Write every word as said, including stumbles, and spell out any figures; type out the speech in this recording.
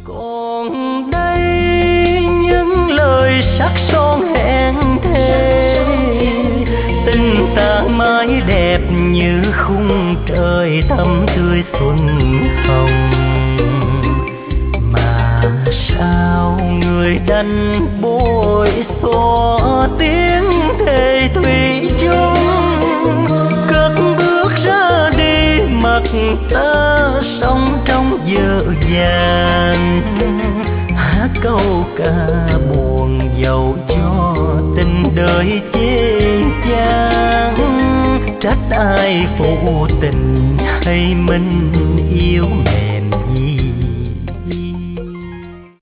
Còn đây những lời sắc son hẹn thề, tình ta mãi đẹp như khung trời thắm tươi xuân hồng. Mà sao người đành bội xóa tiếng thề thủy chung, cất bước ra đi mặc ta sống trong dở dàng, hát câu ca buồn dẫu cho tình đời chê chán. Trách ai phụ tình hay mình yêu mềm gì